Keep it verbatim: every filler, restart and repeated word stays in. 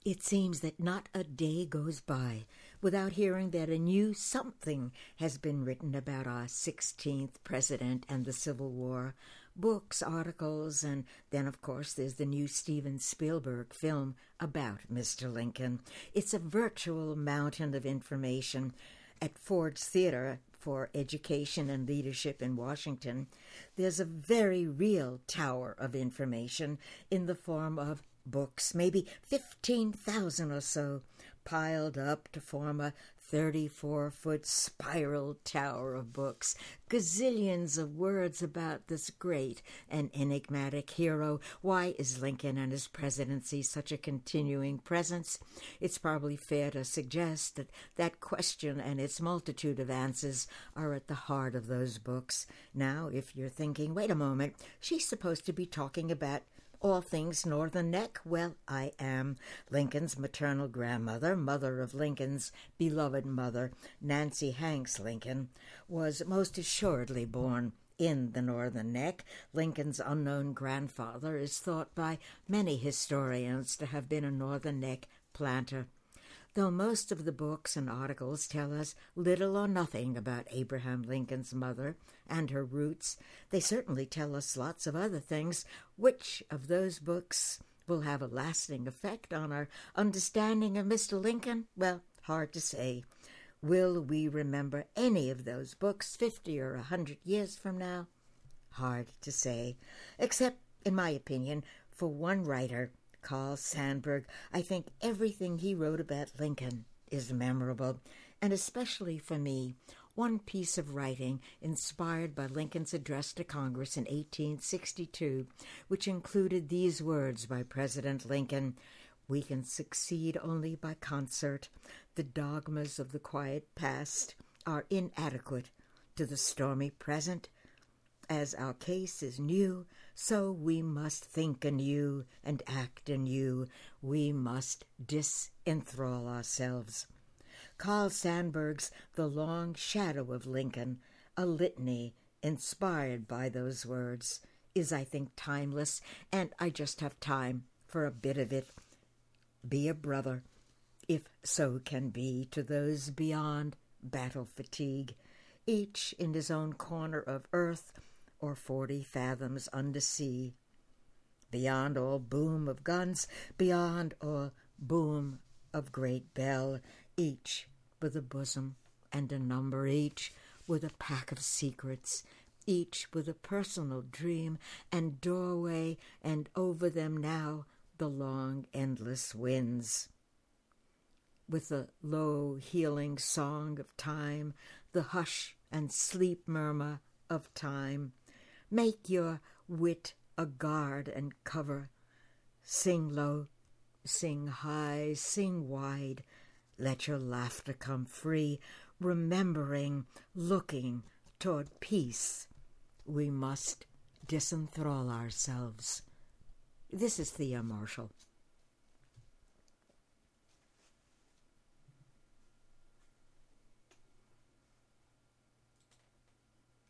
It seems that not a day goes by without hearing that a new something has been written about our sixteenth president and the Civil War. Books, articles, and then, of course, there's the new Steven Spielberg film about Mister Lincoln. It's a virtual mountain of information. At Ford's Theater for Education and Leadership in Washington, there's a very real tower of information in the form of books, maybe fifteen thousand or so, piled up to form a thirty-four-foot spiral tower of books, gazillions of words about this great and enigmatic hero. Why is Lincoln and his presidency such a continuing presence? It's probably fair to suggest that that question and its multitude of answers are at the heart of those books. Now, if you're thinking, wait a moment, she's supposed to be talking about all things Northern Neck. Well, I am. Lincoln's maternal grandmother, mother of Lincoln's beloved mother, Nancy Hanks Lincoln, was most assuredly born in the Northern Neck. Lincoln's unknown grandfather is thought by many historians to have been a Northern Neck planter. Though most of the books and articles tell us little or nothing about Abraham Lincoln's mother and her roots, they certainly tell us lots of other things. Which of those books will have a lasting effect on our understanding of Mister Lincoln? Well, hard to say. Will we remember any of those books fifty or a hundred years from now? Hard to say, except, in my opinion, for one writer, Carl Sandburg. I think everything he wrote about Lincoln is memorable, and especially for me, one piece of writing inspired by Lincoln's address to Congress in eighteen sixty-two, which included these words by President Lincoln: "We can succeed only by concert. The dogmas of the quiet past are inadequate to the stormy present. As our case is new, so we must think anew and act anew. We must disenthrall ourselves." Carl Sandburg's The Long Shadow of Lincoln, a litany inspired by those words, is, I think, timeless, and I just have time for a bit of it. Be a brother, if so can be, to those beyond battle fatigue, each in his own corner of earth or forty fathoms under sea. Beyond all boom of guns, beyond all boom of great bell, each with a bosom and a number, each with a pack of secrets, each with a personal dream and doorway, and over them now the long, endless winds. With the low, healing song of time, the hush and sleep murmur of time, make your wit a guard and cover. Sing low, sing high, sing wide. Let your laughter come free, remembering, looking toward peace. We must disenthrall ourselves. This is Thea Marshall.